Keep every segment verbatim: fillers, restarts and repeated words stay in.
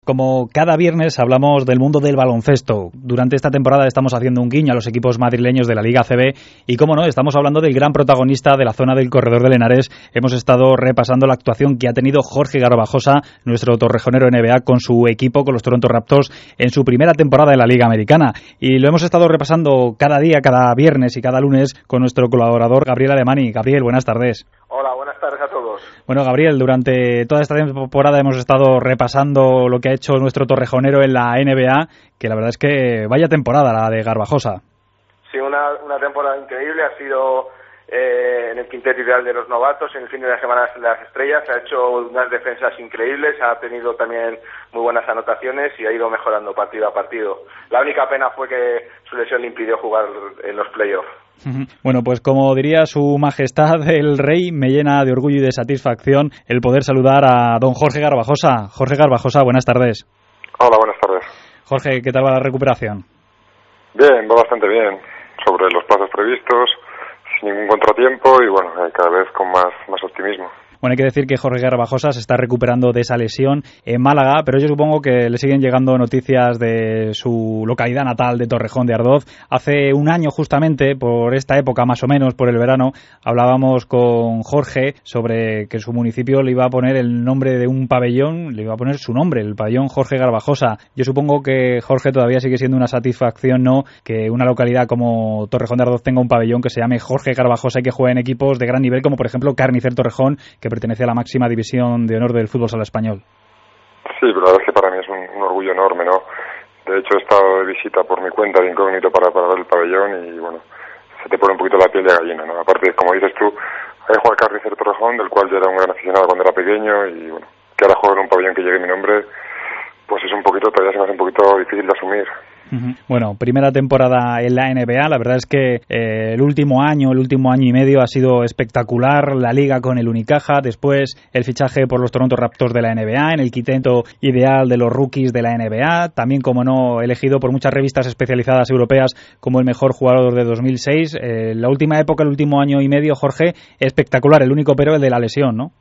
Como cada viernes hablamos del mundo del baloncesto. Durante esta temporada estamos haciendo un guiño a los equipos madrileños de la Liga A C B y, como no, estamos hablando del gran protagonista de la zona del Corredor del Henares. Hemos estado repasando la actuación que ha tenido Jorge Garbajosa, nuestro torrejonero N B A, con su equipo, con los Toronto Raptors, en su primera temporada de la Liga Americana. Y lo hemos estado repasando cada día, cada viernes y cada lunes con nuestro colaborador Gabriel Alemany. Gabriel, buenas tardes. Hola, buenas tardes a todos. Bueno, Gabriel, durante toda esta temporada hemos estado repasando lo que ha hecho nuestro torrejonero en la N B A, que la verdad es que vaya temporada la de Garbajosa. Sí, una, una temporada increíble, ha sido eh, en el quinteto ideal de los novatos, en el fin de la semana de las estrellas, ha hecho unas defensas increíbles, ha tenido también muy buenas anotaciones y ha ido mejorando partido a partido. La única pena fue que su lesión le impidió jugar en los playoffs. Bueno, pues como diría su majestad el rey, me llena de orgullo y de satisfacción el poder saludar a don Jorge Garbajosa. Jorge Garbajosa, buenas tardes. Hola, buenas tardes. Jorge, ¿qué tal va la recuperación? Bien, va bastante bien, sobre los plazos previstos, sin ningún contratiempo y bueno, cada vez con más, más optimismo. Bueno, hay que decir que Jorge Garbajosa se está recuperando de esa lesión en Málaga, pero yo supongo que le siguen llegando noticias de su localidad natal de Torrejón de Ardoz. Hace un año, justamente, por esta época, más o menos, por el verano, hablábamos con Jorge sobre que su municipio le iba a poner el nombre de un pabellón, le iba a poner su nombre, el pabellón Jorge Garbajosa. Yo supongo que Jorge todavía sigue siendo una satisfacción, ¿no?, que una localidad como Torrejón de Ardoz tenga un pabellón que se llame Jorge Garbajosa y que juegue en equipos de gran nivel, como por ejemplo Carnicer Torrejón, que pertenece a la máxima división de honor del fútbol sala español. Sí, pero la verdad es que para mí es un, un orgullo enorme, ¿no? De hecho, he estado de visita por mi cuenta de incógnito para, para ver el pabellón y, bueno, se te pone un poquito la piel de gallina, ¿no? Aparte, como dices tú, hay que jugar Carnicer Torrejón, del cual yo era un gran aficionado cuando era pequeño y, bueno, que ahora juego en un pabellón que llegue mi nombre, pues es un poquito, todavía se me hace un poquito difícil de asumir. Bueno, primera temporada en la N B A, la verdad es que eh, el último año, el último año y medio ha sido espectacular, la liga con el Unicaja, después el fichaje por los Toronto Raptors de la N B A, en el quinteto ideal de los rookies de la N B A, también, como no, elegido por muchas revistas especializadas europeas como el mejor jugador de dos mil seis. Eh, la última época, el último año y medio, Jorge, espectacular, el único pero el de la lesión, ¿no?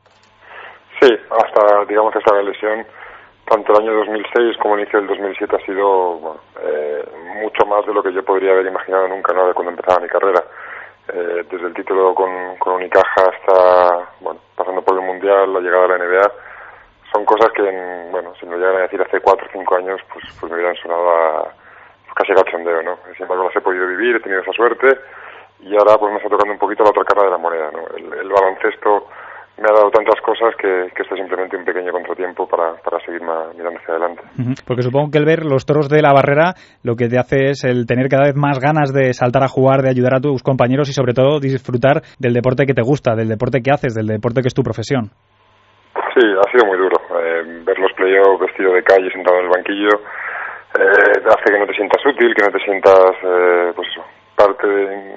Sí, hasta, digamos, hasta la lesión. Tanto el año dos mil seis como el inicio del dos mil siete ha sido bueno, eh, mucho más de lo que yo podría haber imaginado nunca, ¿no?, de cuando empezaba mi carrera. Eh, desde el título con, con Unicaja hasta, bueno, pasando por el Mundial, la llegada a la N B A, son cosas que, en, bueno, si me lo llegan a decir hace cuatro o cinco años, pues, pues me hubieran sonado a, casi a cachondeo, ¿no? Sin embargo, las he podido vivir, he tenido esa suerte y ahora pues me está tocando un poquito la otra cara de la moneda, ¿no? El, el baloncesto me ha dado tantas cosas que, que esto es simplemente un pequeño contratiempo para, para seguir ma, mirando hacia adelante. Porque supongo que el ver los toros de la barrera lo que te hace es el tener cada vez más ganas de saltar a jugar, de ayudar a tus compañeros y sobre todo disfrutar del deporte que te gusta, del deporte que haces, del deporte que es tu profesión. Sí, ha sido muy duro. Eh, ver los playoffs vestido de calle, sentado en el banquillo, eh, hace que no te sientas útil, que no te sientas, eh, pues eso, parte de,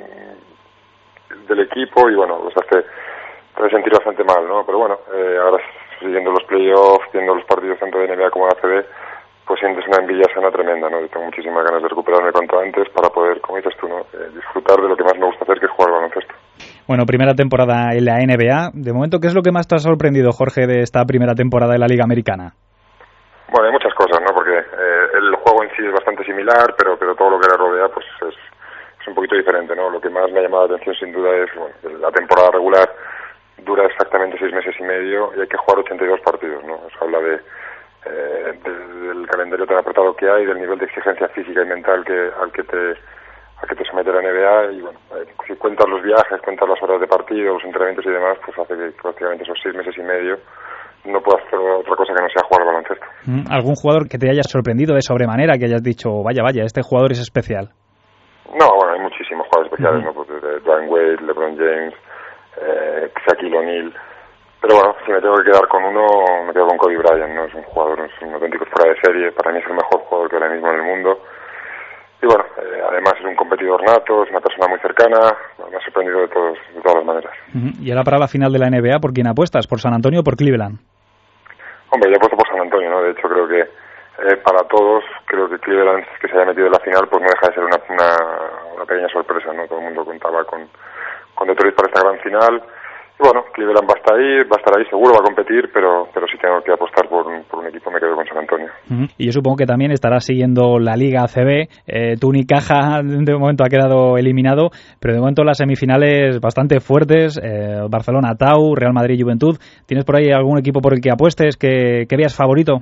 del equipo y bueno, pues hace... te voy a sentir bastante mal, ¿no? Pero bueno, eh, ahora siguiendo los playoffs, viendo los partidos tanto de N B A como de A C B, pues sientes una envidia sana tremenda, ¿no? Yo tengo muchísimas ganas de recuperarme cuanto antes para poder, como dices tú, ¿no?, eh, disfrutar de lo que más me gusta hacer, que es jugar al baloncesto. Bueno, primera temporada en la N B A. De momento, ¿qué es lo que más te ha sorprendido, Jorge, de esta primera temporada de la Liga Americana? Bueno, hay muchas cosas, ¿no? Porque eh, el juego en sí es bastante similar, pero pero todo lo que le rodea, pues es, es un poquito diferente, ¿no? Lo que más me ha llamado la atención, sin duda, es, bueno, la temporada regular dura exactamente seis meses y medio y hay que jugar ochenta y dos partidos, ¿no? Eso habla de, eh, de del calendario tan apretado que hay, del nivel de exigencia física y mental que al que te al que te somete la N B A y bueno, eh, si cuentas los viajes, cuentas las horas de partido, los entrenamientos y demás, pues hace que prácticamente esos seis meses y medio no puedas hacer otra cosa que no sea jugar al baloncesto. ¿Algún jugador que te haya sorprendido de sobremanera, que hayas dicho, vaya, vaya, este jugador es especial? No, bueno, hay muchísimos jugadores especiales, uh-huh. ¿no? Pues desde Dwayne Wade, LeBron James, eh, Shaquille O'Neal, pero bueno, si me tengo que quedar con uno, me quedo con Kobe Bryant, ¿no? Es un jugador, es un auténtico fuera de serie, para mí es el mejor jugador que ahora mismo en el mundo, y bueno, eh, además es un competidor nato, es una persona muy cercana, me ha sorprendido de, todos, de todas las maneras. Uh-huh. Y ahora para la final de la N B A, ¿por quién apuestas? ¿Por San Antonio o por Cleveland? Hombre, yo he puesto por San Antonio, ¿no? De hecho creo que eh, para todos, creo que Cleveland, que se haya metido en la final, pues no deja de ser una, una, una pequeña sorpresa, ¿no? Todo el mundo contaba con, con Detroit para esta gran final Y bueno, Cleveland va a estar ahí, va a estar ahí, seguro va a competir, pero pero si tengo que apostar por un, por un equipo me quedo con San Antonio. Uh-huh. Y yo supongo que también estarás siguiendo la Liga A C B. Eh, tu Unicaja de momento ha quedado eliminado, pero de momento las semifinales bastante fuertes, eh, Barcelona, Tau, Real Madrid, Juventud. ¿Tienes por ahí algún equipo por el que apuestes, que, que veas favorito?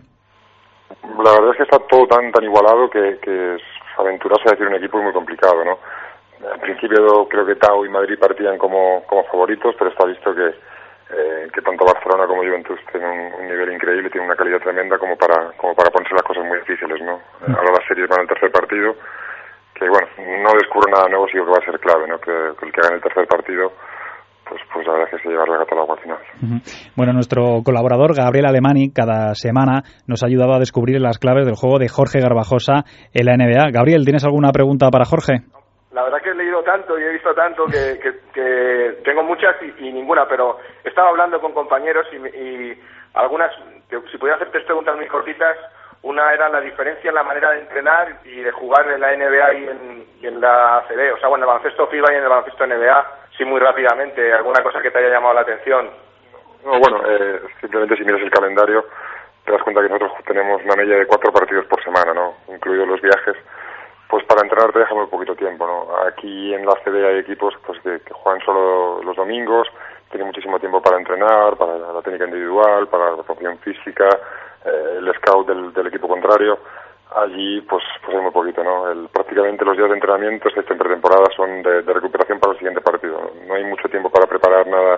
La verdad es que está todo tan tan igualado que, que es aventurarse a decir un equipo es muy complicado, ¿no? Al principio creo que Tau y Madrid partían como, como favoritos, pero está visto que, eh, que tanto Barcelona como Juventus tienen un, un nivel increíble, tienen una calidad tremenda como para como para ponerse las cosas muy difíciles, ¿no? Mm. Ahora las series van al tercer partido, que bueno, no descubro nada nuevo, sino que va a ser clave, ¿no? Que, que el que gane el tercer partido, pues pues la verdad es que se lleva la gata al agua al final. Uh-huh. Bueno, nuestro colaborador Gabriel Alemany cada semana nos ha ayudado a descubrir las claves del juego de Jorge Garbajosa en la N B A. Gabriel, ¿tienes alguna pregunta para Jorge? La verdad que he leído tanto y he visto tanto que, que, que tengo muchas y, y ninguna, pero he estado hablando con compañeros y, y algunas, que, si pudiera hacer tres preguntas muy cortitas, una era la diferencia en la manera de entrenar y de jugar en la N B A y en, y en la A C B, o sea, bueno, en el baloncesto FIBA y en el baloncesto N B A, sí, muy rápidamente, alguna cosa que te haya llamado la atención. No, bueno, eh, simplemente si miras el calendario te das cuenta que nosotros tenemos una media de cuatro partidos por semana, ¿no? Incluidos los viajes. Pues para entrenar te deja muy poquito tiempo, ¿no? Aquí en la A C B hay equipos pues que, que juegan solo los domingos, tienen muchísimo tiempo para entrenar, para la técnica individual, para la preparación física, eh, el scout del, del equipo contrario. Allí pues pues hay muy poquito, ¿no? El, prácticamente los días de entrenamiento, excepto en pretemporada, son de, de recuperación para el siguiente partido, ¿no? No hay mucho tiempo para preparar nada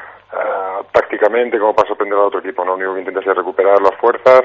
uh, tácticamente como para sorprender al otro equipo, ¿no? Lo único que intentas es recuperar las fuerzas,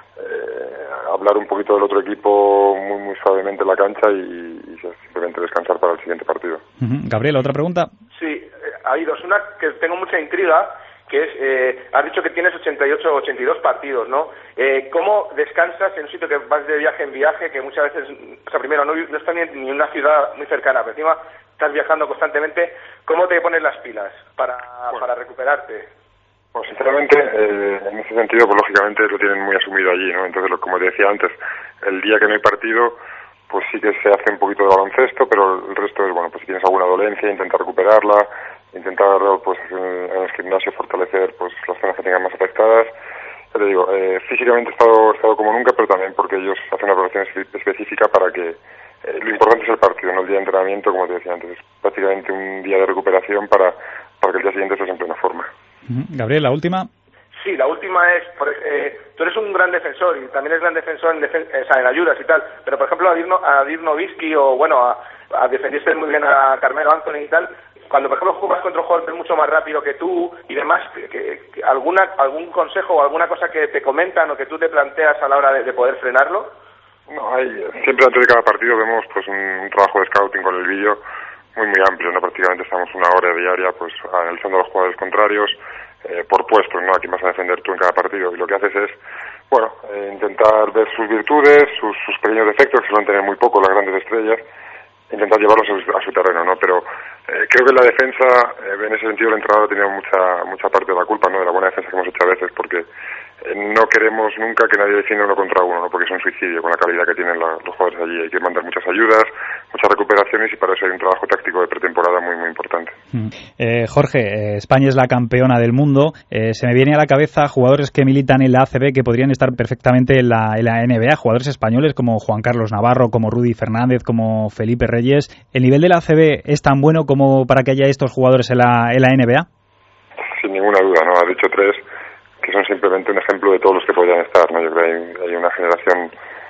eh, hablar un poquito del otro equipo muy muy suavemente en la cancha y, y simplemente descansar para el siguiente partido. Uh-huh. Gabriel, ¿otra pregunta? Sí, eh, hay dos. Una que tengo mucha intriga, que es, eh, has dicho que tienes ochenta y ocho o ochenta y dos partidos, ¿no? Eh, ¿Cómo descansas en un sitio que vas de viaje en viaje, que muchas veces, o sea, primero, no, no estás ni en una ciudad muy cercana, pero encima estás viajando constantemente? ¿Cómo te pones las pilas para, bueno. para recuperarte? Pues sinceramente, eh, en ese sentido, pues lógicamente lo tienen muy asumido allí, ¿no? Entonces, lo, como te decía antes, el día que no hay partido, pues sí que se hace un poquito de baloncesto, pero el resto es, bueno, pues si tienes alguna dolencia, intentar recuperarla, intentar, pues en, en el gimnasio fortalecer, pues las zonas que tengan más afectadas. Ya te digo, eh, físicamente he estado, he estado como nunca, pero también porque ellos hacen una preparación específica para que, eh, lo importante es el partido, no el día de entrenamiento, como te decía antes, es prácticamente un día de recuperación para, para que el día siguiente estés en plena forma. Gabriel, la última. Sí, la última es, eh, tú eres un gran defensor y también eres gran defensor en, defen o sea, en ayudas y tal, pero por ejemplo a Dirk, a Dirk Nowitzki o bueno, a, a defendiste muy bien a Carmelo Anthony y tal, cuando por ejemplo juegas contra un jugador que es mucho más rápido que tú y demás, que, que, que alguna algún consejo o alguna cosa que te comentan o que tú te planteas a la hora de, de poder frenarlo. No, hay, siempre antes de cada partido vemos pues un, un trabajo de scouting con el vídeo muy muy amplio, ¿no? Prácticamente estamos una hora diaria pues analizando a los jugadores contrarios, eh, por puestos, ¿no? Aquí vas a defender tú en cada partido y lo que haces es, bueno, eh, intentar ver sus virtudes, sus, sus pequeños defectos, que suelen tener muy poco las grandes estrellas, intentar llevarlos a su, a su terreno, ¿no? Pero eh, creo que en la defensa, eh, en ese sentido el entrenador ha tenido mucha mucha parte de la culpa, ¿no? De la buena defensa que hemos hecho a veces, porque eh, no queremos nunca que nadie defienda uno contra uno, ¿no? Porque es un suicidio con la calidad que tienen la, los jugadores allí. Hay que mandar muchas ayudas, muchas recuperaciones y para eso hay un trabajo táctico de pretemporada muy muy importante. Mm. Eh, Jorge, eh, España es la campeona del mundo. Eh, se me viene a la cabeza jugadores que militan en la A C B que podrían estar perfectamente en la, en la N B A, jugadores españoles como Juan Carlos Navarro, como Rudy Fernández, como Felipe Reyes. ¿El nivel de la A C B es tan bueno como para que haya estos jugadores en la, en la N B A? Sin ninguna duda, ¿no? Has dicho tres que son simplemente un ejemplo de todos los que podrían estar, ¿no? Yo creo que hay, hay una generación,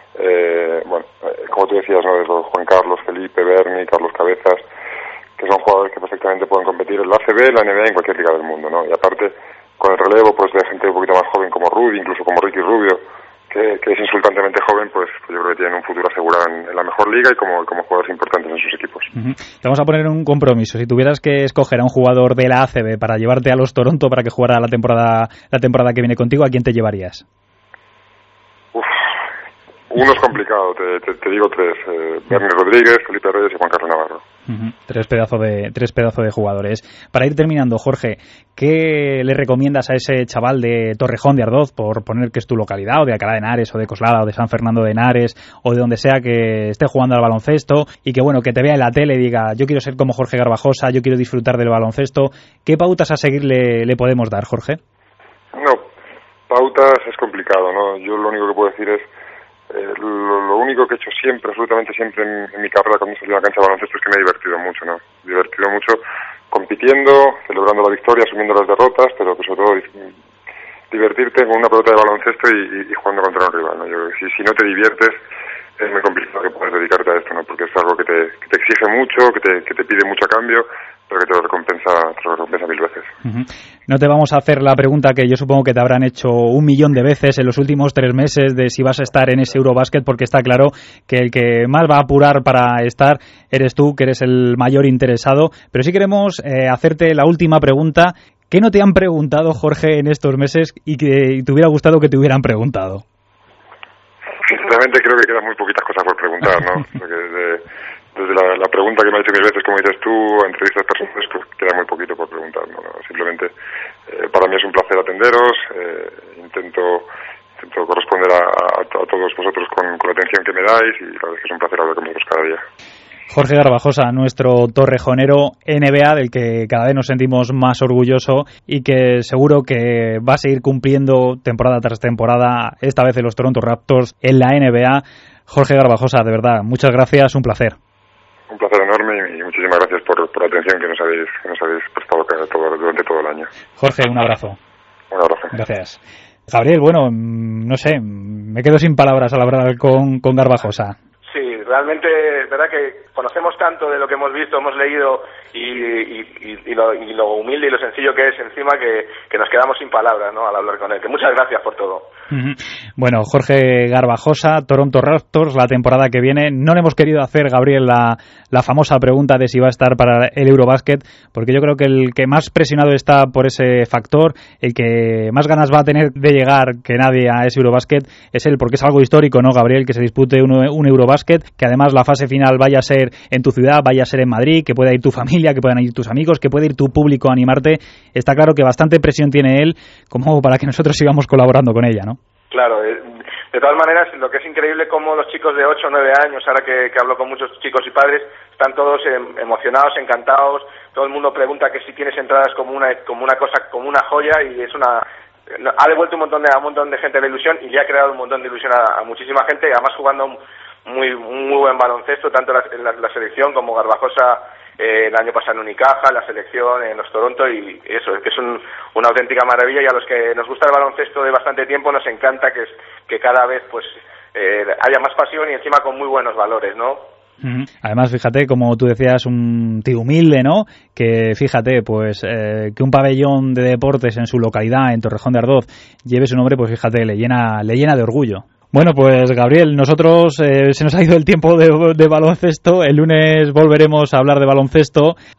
eh, bueno, eh, como tú decías, ¿no? Desde Juan Carlos, Felipe, Berni, Carlos Cabezas, que son jugadores que perfectamente pueden competir en la A C B, la N B A y en cualquier liga del mundo, ¿no? Y aparte, con el relevo, pues de gente un poquito más joven como Rudy, incluso como Ricky Rubio, que, que es insultantemente joven, pues, pues yo creo que tienen un futuro asegurado en, en la mejor liga y como, como jugadores importantes en sus equipos. Uh-huh. Te vamos a poner un compromiso. Si tuvieras que escoger a un jugador de la A C B para llevarte a los Toronto para que jugara la temporada la temporada que viene contigo, ¿a quién te llevarías? Uf, Uno es complicado, te, te, te digo tres. Eh, Bernie Rodríguez, Felipe Reyes y Juan Carlos Navarro. Uh-huh. Tres pedazos de tres pedazos de jugadores. Para ir terminando, Jorge, ¿qué le recomiendas a ese chaval de Torrejón de Ardoz, por poner que es tu localidad, o de Alcalá de Henares, o de Coslada, o de San Fernando de Henares, o de donde sea que esté jugando al baloncesto, y que bueno, que te vea en la tele y diga, yo quiero ser como Jorge Garbajosa, yo quiero disfrutar del baloncesto? ¿Qué pautas a seguir le, le podemos dar, Jorge? No, pautas es complicado, ¿no? Yo lo único que puedo decir es Eh, lo, lo único que he hecho siempre, absolutamente siempre en, en mi carrera cuando salí a la cancha de baloncesto es que me he divertido mucho, ¿no? Divertido mucho compitiendo, celebrando la victoria, asumiendo las derrotas, pero que sobre todo divertirte con una pelota de baloncesto y, y, y jugando contra un rival, ¿no? Yo, si, si no te diviertes, es muy complicado que puedas dedicarte a esto, ¿no? Porque es algo que te, que te exige mucho, que te, que te pide mucho a cambio, pero que te lo recompensa, te lo recompensa mil veces. Uh-huh. No te vamos a hacer la pregunta que yo supongo que te habrán hecho un millón de veces en los últimos tres meses de si vas a estar en ese Eurobasket, porque está claro que el que más va a apurar para estar eres tú, que eres el mayor interesado. Pero sí queremos eh, hacerte la última pregunta. ¿Qué no te han preguntado, Jorge, en estos meses y que te hubiera gustado que te hubieran preguntado? Sinceramente creo que quedan muy poquitas cosas por preguntar, ¿no? Porque desde, desde la, la pregunta que me ha hecho mil veces, como dices tú, a entrevistas personales, pues queda muy poquito por preguntar, ¿no? Simplemente eh, para mí es un placer atenderos, eh, intento intento corresponder a, a, a todos vosotros con, con la atención que me dais, y la verdad es que es un placer hablar con vosotros cada día. Jorge Garbajosa, nuestro torrejonero N B A, del que cada vez nos sentimos más orgulloso y que seguro que va a seguir cumpliendo temporada tras temporada, esta vez en los Toronto Raptors en la N B A. Jorge Garbajosa, de verdad, muchas gracias, un placer. Un placer enorme y muchísimas gracias por, por la atención que nos habéis, que nos habéis prestado todo, durante todo el año. Jorge, un abrazo. Un abrazo. Gracias. Gabriel, bueno, no sé, me quedo sin palabras al hablar con, con Garbajosa. Sí, realmente es verdad que conocemos tanto de lo que hemos visto, hemos leído y, y, y, lo, y lo humilde y lo sencillo que es encima que, que nos quedamos sin palabras, ¿no?, al hablar con él. Que muchas gracias por todo. Uh-huh. Bueno, Jorge Garbajosa, Toronto Raptors, la temporada que viene. No le hemos querido hacer, Gabriel, la, la famosa pregunta de si va a estar para el Eurobasket, porque yo creo que el que más presionado está por ese factor, el que más ganas va a tener de llegar que nadie a ese Eurobasket, es él, porque es algo histórico, ¿no, Gabriel?, que se dispute un, un Eurobasket, que además la fase final vaya a ser en tu ciudad, vaya a ser en Madrid, que pueda ir tu familia, que puedan ir tus amigos, que pueda ir tu público a animarte. Está claro que bastante presión tiene él como para que nosotros sigamos colaborando con ella, ¿no? Claro, de, de todas maneras, lo que es increíble como los chicos de ocho o nueve años, ahora que, que hablo con muchos chicos y padres, están todos emocionados, encantados. Todo el mundo pregunta que si tienes entradas como una como una cosa, como una joya, y es una ha devuelto un montón de a un montón de gente la ilusión y le ha creado un montón de ilusión a, a muchísima gente, además jugando muy muy buen baloncesto, tanto la, la, la selección como Garbajosa eh, el año pasado en Unicaja, la selección en los Toronto, y eso, es que es un, una auténtica maravilla, y a los que nos gusta el baloncesto de bastante tiempo nos encanta que, es, que cada vez pues eh, haya más pasión y encima con muy buenos valores, ¿no? Además, fíjate, como tú decías, un tío humilde, ¿no? Que fíjate, pues eh, que un pabellón de deportes en su localidad, en Torrejón de Ardoz, lleve su nombre, pues fíjate, le llena, le llena de orgullo. Bueno, pues Gabriel, nosotros eh, se nos ha ido el tiempo de, de baloncesto. El lunes volveremos a hablar de baloncesto.